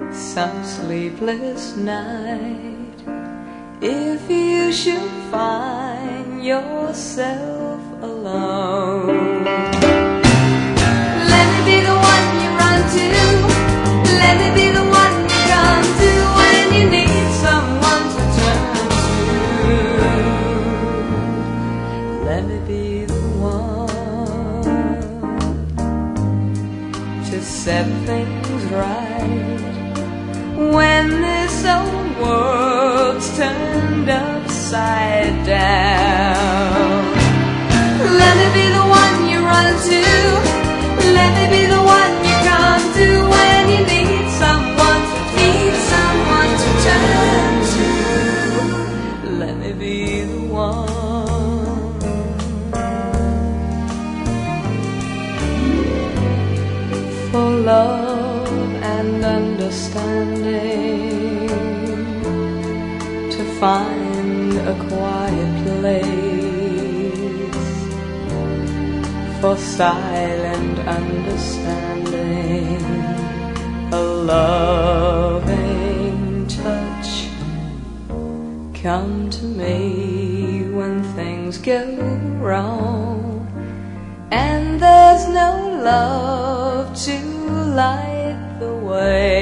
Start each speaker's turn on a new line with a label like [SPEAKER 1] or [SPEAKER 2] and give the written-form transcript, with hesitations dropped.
[SPEAKER 1] some sleepless night, if you should find yourself alone. Let me be the one you run to, let me be the one you come to when you need someone to turn to. Let me be the one to set things right when this old world's turned upside down. Let me be the one you run to, let me be the one you come to when you need someone to turn to. Let me be the one. For love and understanding, to find a quiet place, for silent understanding, a loving touch. Come to me when things go wrong and there's no love to light the way.